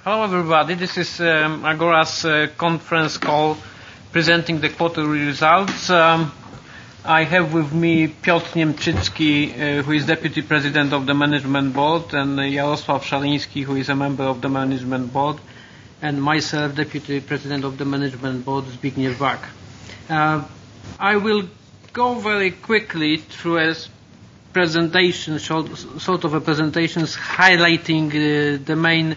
Hello everybody, this is Agora's conference call presenting the quarterly results. I have with me Piotr Niemczycki, who is Deputy President of the Management Board, and Jarosław Szaliński, who is a member of the Management Board, and myself, Deputy President of the Management Board, Zbigniew Wak. I will go very quickly through a presentation, sort of a presentation highlighting the main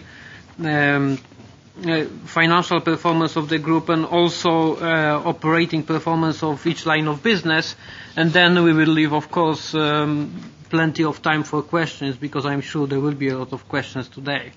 financial performance of the group and also operating performance of each line of business, and then we will leave, of course, plenty of time for questions, because I'm sure there will be a lot of questions today.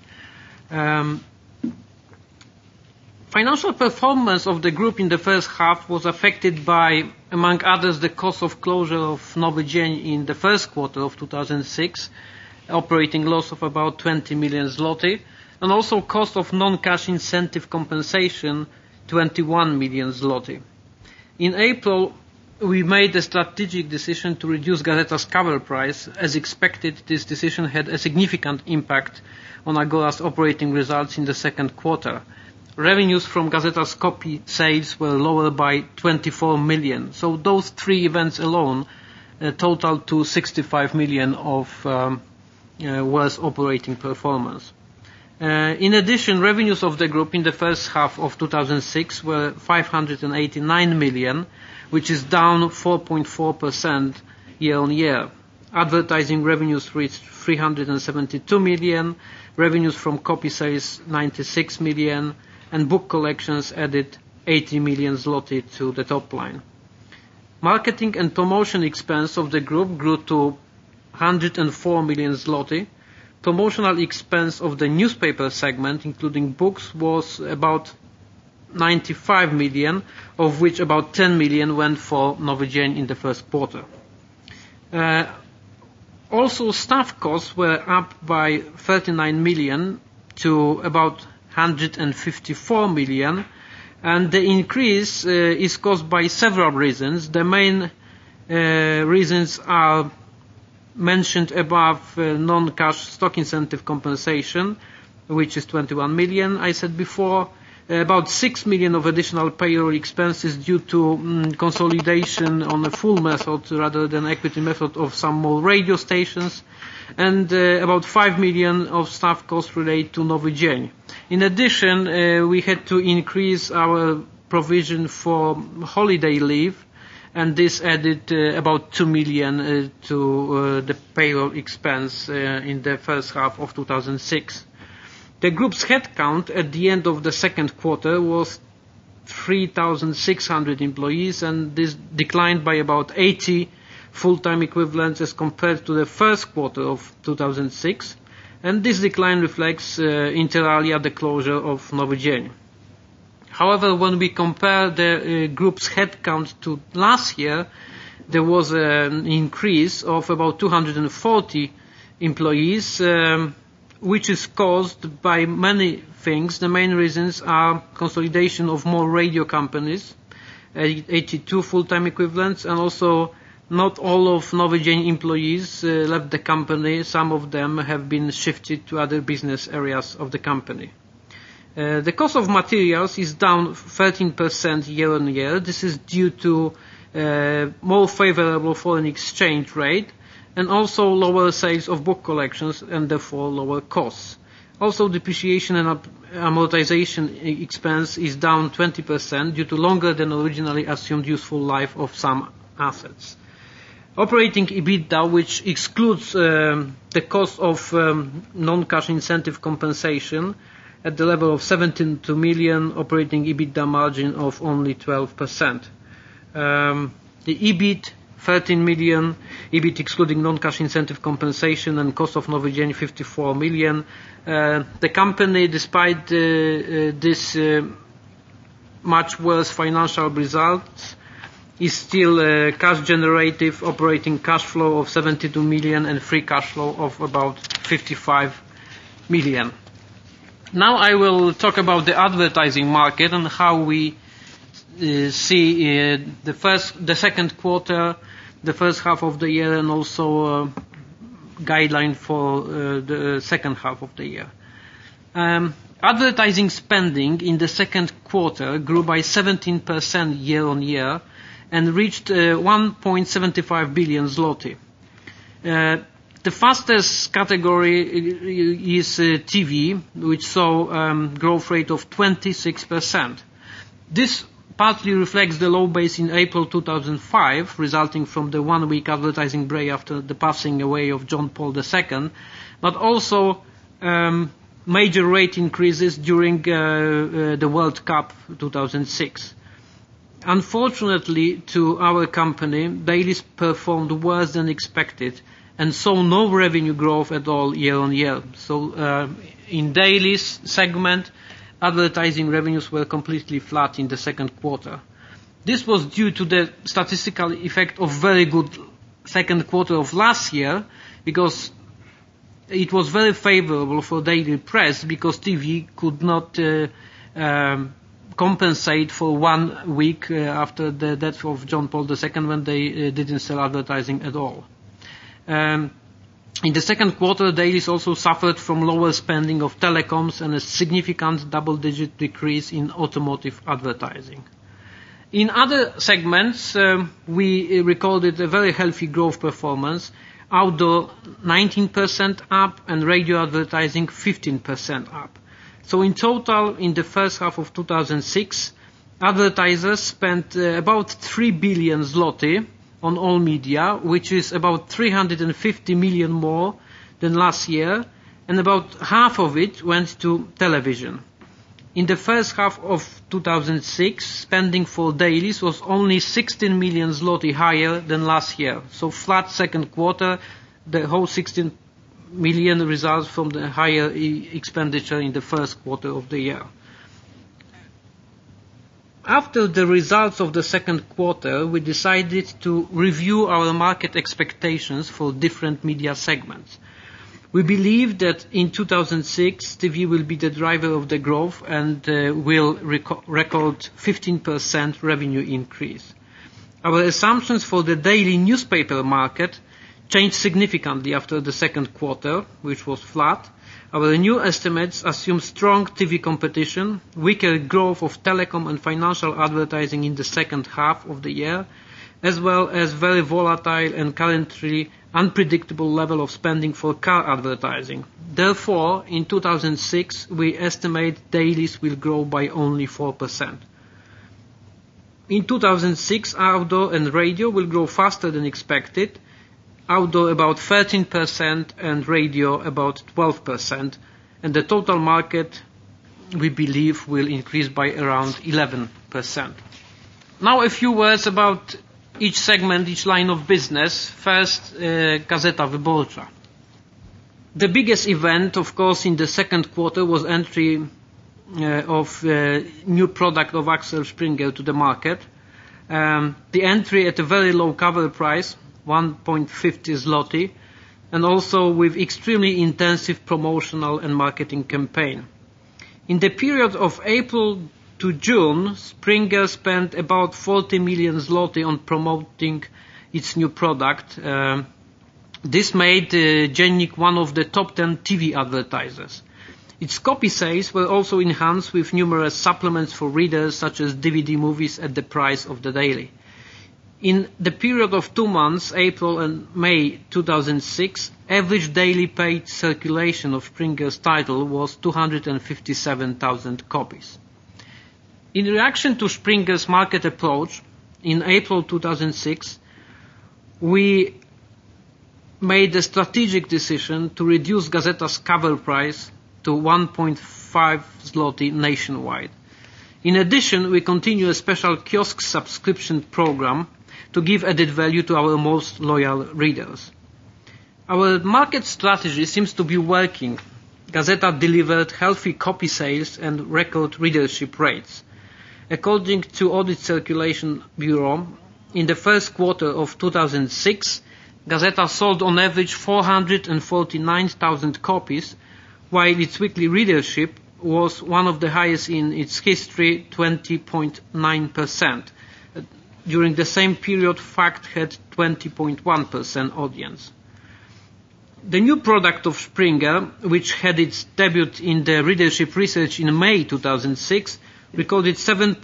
Financial performance of the group in the first half was affected by, among others, the cost of closure of Nowy Dzień in the first quarter of 2006, operating loss of about 20 million zloty, and also cost of non-cash incentive compensation, 21 million zloty. In April, we made a strategic decision to reduce Gazeta's cover price. As expected, this decision had a significant impact on Agora's operating results in the second quarter. Revenues from Gazeta's copy sales were lower by 24 million. So those three events alone total to 65 million of worse operating performance. In addition, revenues of the group in the first half of 2006 were 589 million, which is down 4.4% year-on-year. Advertising revenues reached 372 million, revenues from copy sales 96 million, and book collections added 80 million zloty to the top line. Marketing and promotion expense of the group grew to 104 million zloty. Promotional expense of the newspaper segment, including books, was about 95 million, of which about 10 million went for Nowy Dzień in the first quarter. Also, staff costs were up by 39 million to about 154 million, and the increase is caused by several reasons. The main reasons are mentioned above: non-cash stock incentive compensation, which is 21 million, I said before, about 6 million of additional payroll expenses due to consolidation on a full method rather than equity method of some more radio stations, and about 5 million of staff costs related to Nowy Dzień. In addition, we had to increase our provision for holiday leave, and this added about 2 million to the payroll expense in the first half of 2006. The group's headcount at the end of the second quarter was 3,600 employees, and this declined by about 80 full-time equivalents as compared to the first quarter of 2006, and this decline reflects inter alia the closure of Nowy Dzień. However, when we compare the group's headcount to last year, there was an increase of about 240 employees, which is caused by many things. The main reasons are consolidation of more radio companies, 82 full-time equivalents, and also not all of Nowy Dzień employees left the company. Some of them have been shifted to other business areas of the company. The cost of materials is down 13% year-on-year. This is due to more favorable foreign exchange rate and also lower sales of book collections and therefore lower costs. Also, depreciation and amortization expense is down 20% due to longer than originally assumed useful life of some assets. Operating EBITDA, which excludes the cost of non-cash incentive compensation, at the level of 17 million, operating EBITDA margin of only 12%. The EBIT, 13 million, EBIT excluding non-cash incentive compensation and cost of Nowy Dzień, 54 million. The company, despite this much worse financial results, is still cash generative, operating cash flow of 72 million and free cash flow of about 55 million. Now I will talk about the advertising market and how we see the second quarter, the first half of the year, and also guideline for the second half of the year. Advertising spending in the second quarter grew by 17% year-on-year and reached 1.75 billion zloty. The fastest category is TV, which saw growth rate of 26%. This partly reflects the low base in April 2005, resulting from the one-week advertising break after the passing away of John Paul II, but also major rate increases during the World Cup 2006. Unfortunately, to our company, dailies performed worse than expected and saw no revenue growth at all year-on-year. So in dailies segment, advertising revenues were completely flat in the second quarter. This was due to the statistical effect of very good second quarter of last year, because it was very favorable for daily press because TV could not compensate for 1 week after the death of John Paul II when they didn't sell advertising at all. In the second quarter, dailies also suffered from lower spending of telecoms and a significant double-digit decrease in automotive advertising. In other segments, we recorded a very healthy growth performance. Outdoor 19% up and radio advertising 15% up. So in total, in the first half of 2006, advertisers spent about 3 billion zloty on all media, which is about 350 million more than last year, and about half of it went to television. In the first half of 2006, spending for dailies was only 16 million zloty higher than last year. So flat second quarter, the whole 16 million results from the higher expenditure in the first quarter of the year. After the results of the second quarter, we decided to review our market expectations for different media segments. We believe that in 2006, TV will be the driver of the growth and will record 15% revenue increase. Our assumptions for the daily newspaper market changed significantly after the second quarter, which was flat. Our new estimates assume strong TV competition, weaker growth of telecom and financial advertising in the second half of the year, as well as very volatile and currently unpredictable level of spending for car advertising. Therefore, in 2006, we estimate dailies will grow by only 4%. In 2006, outdoor and radio will grow faster than expected. Outdoor about 13% and radio about 12%, and the total market, we believe, will increase by around 11%. Now a few words about each segment, each line of business. First, Gazeta Wyborcza. The biggest event, of course, in the second quarter was entry of new product of Axel Springer to the market. The entry at a very low cover price, 1.50 zloty, and also with extremely intensive promotional and marketing campaign. In the period of April to June, Springer spent about 40 million zloty on promoting its new product. This made Dziennik one of the top 10 TV advertisers. Its copy sales were also enhanced with numerous supplements for readers, such as DVD movies at the price of the daily. In the period of 2 months, April and May 2006, average daily paid circulation of Springer's title was 257,000 copies. In reaction to Springer's market approach, in April 2006, we made a strategic decision to reduce Gazeta's cover price to 1.5 zloty nationwide. In addition, we continue a special kiosk subscription program to give added value to our most loyal readers. Our market strategy seems to be working. Gazeta delivered healthy copy sales and record readership rates. According to Audit Circulation Bureau, in the first quarter of 2006, Gazeta sold on average 449,000 copies, while its weekly readership was one of the highest in its history, 20.9%. During the same period, Fact had 20.1% audience. The new product of Springer, which had its debut in the readership research in May 2006, recorded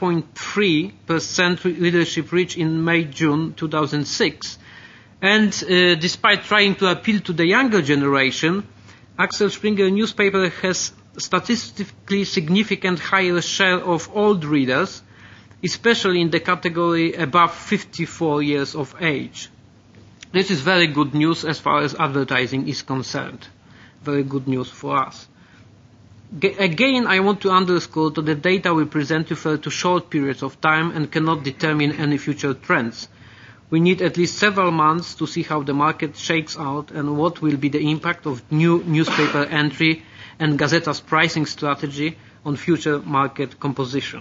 7.3% readership reach in May-June 2006. And despite trying to appeal to the younger generation, Axel Springer newspaper has statistically significant higher share of old readers, especially in the category above 54 years of age. This is very good news as far as advertising is concerned. Very good news for us. Again, I want to underscore that the data we present refer to short periods of time and cannot determine any future trends. We need at least several months to see how the market shakes out and what will be the impact of new newspaper entry and Gazeta's pricing strategy on future market composition.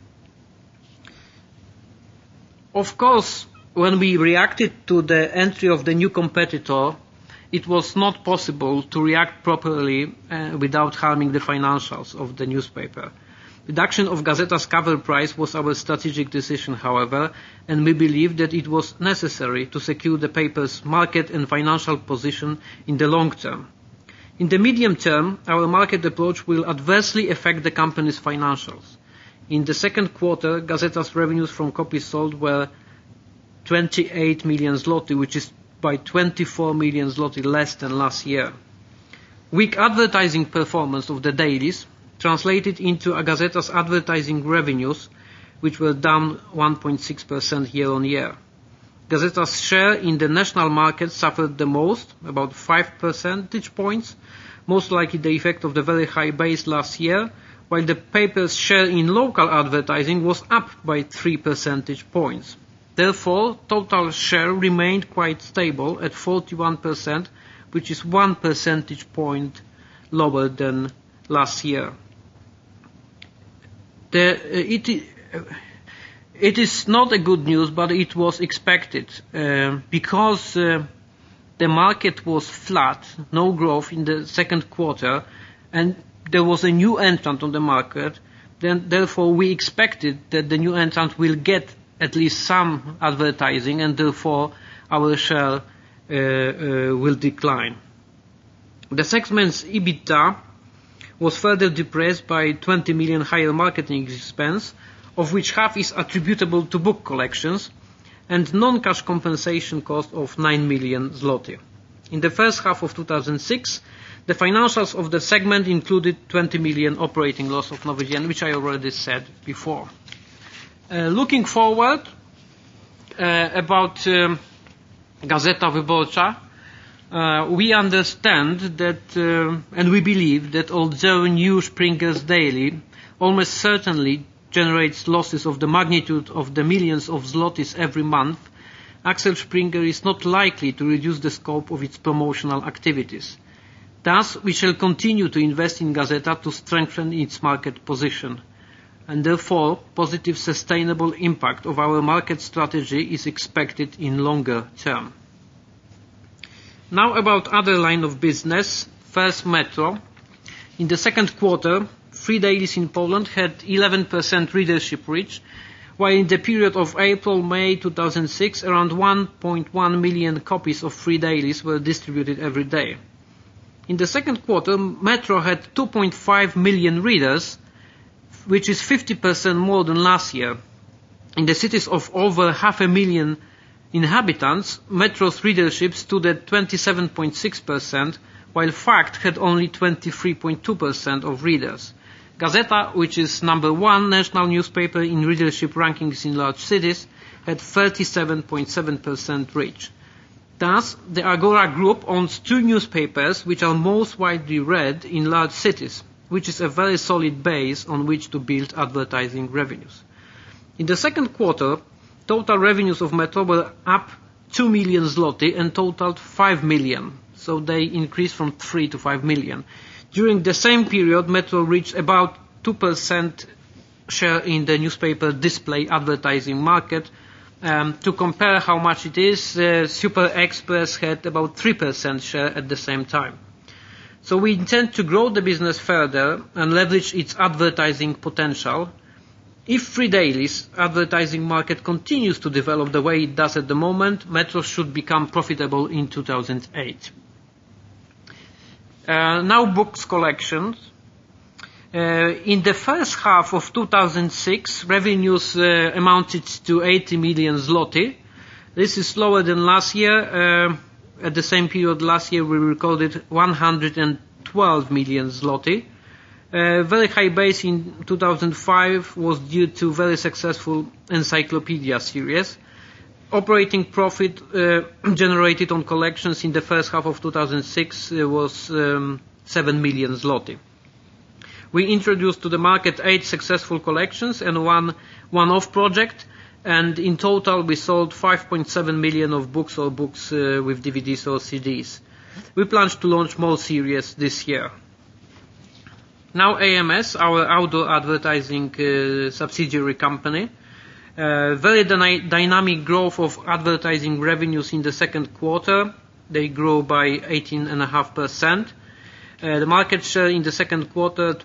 Of course, when we reacted to the entry of the new competitor, it was not possible to react properly without harming the financials of the newspaper. Reduction of Gazeta's cover price was our strategic decision, however, and we believe that it was necessary to secure the paper's market and financial position in the long term. In the medium term, our market approach will adversely affect the company's financials. In the second quarter, Gazeta's revenues from copies sold were 28 million zloty, which is by 24 million zloty less than last year. Weak advertising performance of the dailies translated into Gazeta's advertising revenues, which were down 1.6% year-on-year. Gazeta's share in the national market suffered the most, about 5 percentage points, most likely the effect of the very high base last year, while the paper's share in local advertising was up by 3 percentage points. Therefore, total share remained quite stable at 41%, which is 1 percentage point lower than last year. It is not a good news, but it was expected because the market was flat, no growth in the second quarter, and there was a new entrant on the market. Therefore, we expected that the new entrant will get at least some advertising, and therefore our share will decline. The segment's EBITDA was further depressed by 20 million higher marketing expense, of which half is attributable to book collections, and non-cash compensation cost of 9 million zloty. In the first half of 2006, the financials of the segment included 20 million operating loss of Nowy Dzień, which I already said before. Looking forward about Gazeta Wyborcza, we understand that and we believe that although new Springer's daily almost certainly generates losses of the magnitude of the millions of zlotys every month, Axel Springer is not likely to reduce the scope of its promotional activities. Thus, we shall continue to invest in Gazeta to strengthen its market position, and therefore positive sustainable impact of our market strategy is expected in longer term. Now about other line of business. First, Metro. In the second quarter, free dailies in Poland had 11% readership reach, while in the period of April-May 2006, around 1.1 million copies of free dailies were distributed every day. In the second quarter, Metro had 2.5 million readers, which is 50% more than last year. In the cities of over 500,000 inhabitants, Metro's readership stood at 27.6%, while Fakt had only 23.2% of readers. Gazeta, which is number one national newspaper in readership rankings in large cities, had 37.7% reach. Thus, the Agora Group owns two newspapers which are most widely read in large cities, which is a very solid base on which to build advertising revenues. In the second quarter, total revenues of Metro were up 2 million zloty and totaled 5 million, so they increased from 3 to 5 million. During the same period, Metro reached about 2% share in the newspaper display advertising market. To compare how much it is, Super Express had about 3% share at the same time. So we intend to grow the business further and leverage its advertising potential. If free dailies advertising market continues to develop the way it does at the moment, Metro should become profitable in 2008. Now books collections. In the first half of 2006, revenues amounted to 80 million zloty. This is lower than last year. At the same period last year, we recorded 112 million zloty. Very high base in 2005 was due to very successful encyclopedia series. Operating profit generated on collections in the first half of 2006 was 7 million zloty. We introduced to the market 8 successful collections and one-off project, and in total we sold 5.7 million of books or books with DVDs or CDs. We plan to launch more series this year. Now AMS, our outdoor advertising subsidiary company. Very dynamic growth of advertising revenues in the second quarter. They grew by 18.5%. The market share in the second quarter,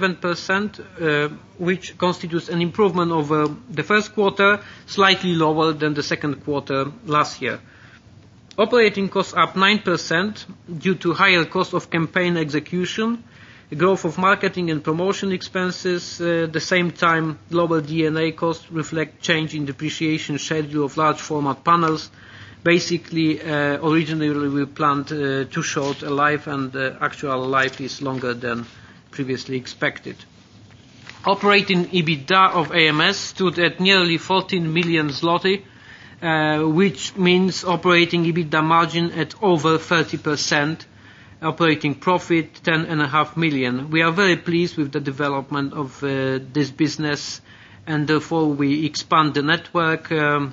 27%, which constitutes an improvement over the first quarter, slightly lower than the second quarter last year. Operating costs up 9% due to higher cost of campaign execution, growth of marketing and promotion expenses. At the same time, lower D&A costs reflect change in depreciation schedule of large format panels. Basically, originally we planned too short a life, and the actual life is longer than previously expected. Operating EBITDA of AMS stood at nearly 14 million zloty, which means operating EBITDA margin at over 30%. Operating profit 10.5 million. We are very pleased with the development of this business, and therefore we expand the network.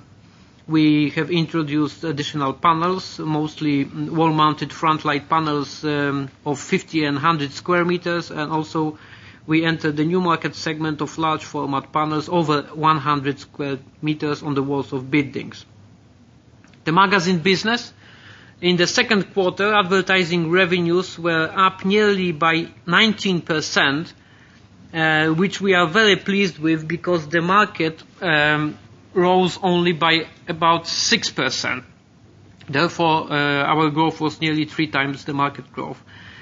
We have introduced additional panels, mostly wall-mounted front light panels of 50 and 100 square meters, and also we entered the new market segment of large format panels over 100 square meters on the walls of buildings. The magazine business. In the second quarter, advertising revenues were up nearly by 19%, which we are very pleased with because the market rose only by about 6%. Therefore, our growth was nearly 3 times the market growth.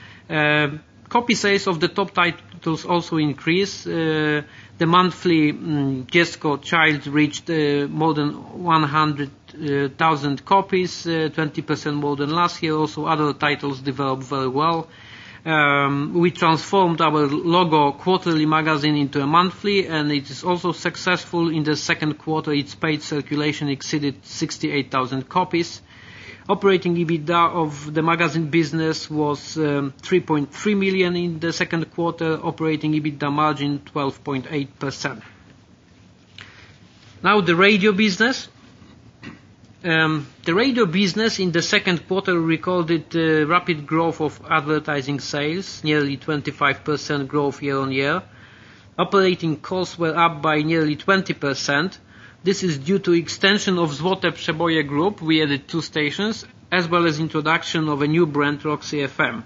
Copy sales of the top titles also increased. The monthly Dziecko Child reached more than 100,000 copies, 20% more than last year. Also, other titles developed very well. We transformed our logo quarterly magazine into a monthly, and it is also successful. In the second quarter, its paid circulation exceeded 68,000 copies. Operating EBITDA of the magazine business was 3.3 million in the second quarter. Operating EBITDA margin 12.8%. Now the radio business. The radio business in the second quarter recorded rapid growth of advertising sales, nearly 25% growth year on year. Operating costs were up by nearly 20%. This is due to extension of Złote Przeboje Group. We added 2 stations, as well as introduction of a new brand, Roxy FM.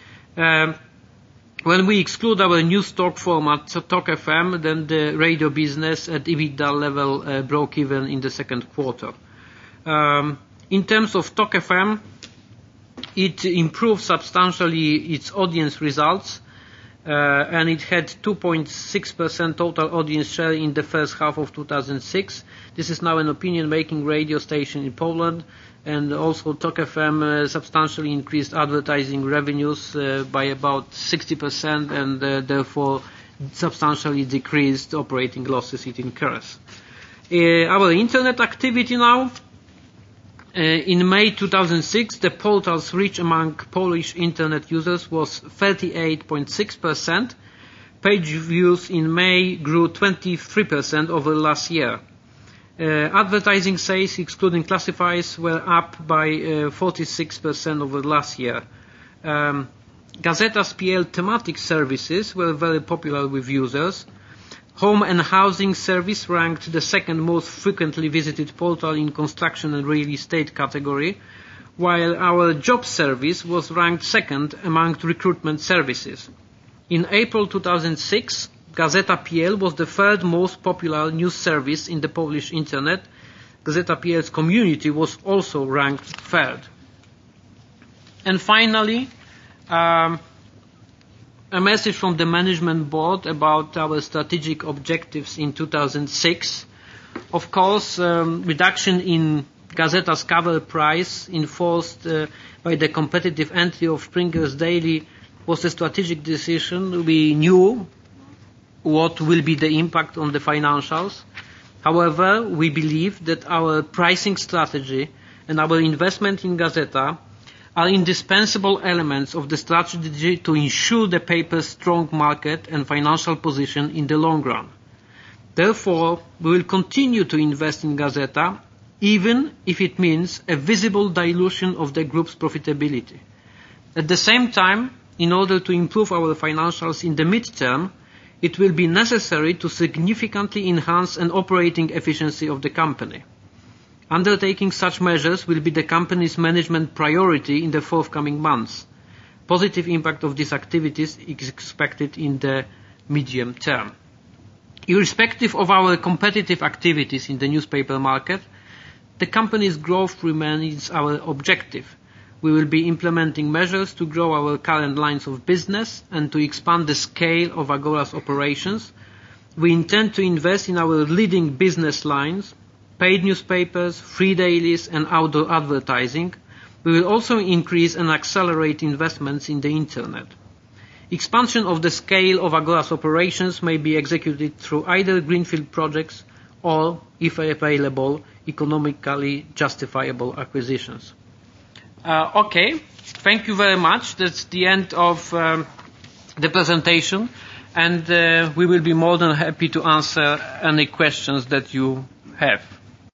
When we exclude our new stock format, Talk FM, then the radio business at EBITDA level broke even in the second quarter. In terms of Talk FM, it improved substantially its audience results, and it had 2.6% total audience share in the first half of 2006. This is now an opinion-making radio station in Poland, and also Talk FM substantially increased advertising revenues by about 60%, and therefore substantially decreased operating losses it incurs. Our internet activity now. In May 2006, the portal's reach among Polish internet users was 38.6%. Page views in May grew 23% over last year. Advertising sales, excluding classifieds, were up by 46% over last year. Gazetas.pl thematic services were very popular with users. Home and Housing Service ranked the second most frequently visited portal in construction and real estate category, while our job service was ranked second among recruitment services. In April 2006, Gazeta.pl was the third most popular news service in the Polish internet. Gazeta.pl's community was also ranked third. And finally, A message from the management board about our strategic objectives in 2006. Of course, reduction in Gazeta's cover price enforced by the competitive entry of Springer's Daily was a strategic decision. We knew what will be the impact on the financials. However, we believe that our pricing strategy and our investment in Gazeta are indispensable elements of the strategy to ensure the paper's strong market and financial position in the long run. Therefore, we will continue to invest in Gazeta, even if it means a visible dilution of the group's profitability. At the same time, in order to improve our financials in the mid-term, it will be necessary to significantly enhance an operating efficiency of the company. Undertaking such measures will be the company's management priority in the forthcoming months. Positive impact of these activities is expected in the medium term. Irrespective of our competitive activities in the newspaper market, the company's growth remains our objective. We will be implementing measures to grow our current lines of business and to expand the scale of Agora's operations. We intend to invest in our leading business lines, paid newspapers, free dailies, and outdoor advertising. We will also increase and accelerate investments in the Internet. Expansion of the scale of Agora's operations may be executed through either greenfield projects or, if available, economically justifiable acquisitions. Okay, thank you very much. That's the end of the presentation, and we will be more than happy to answer any questions that you have.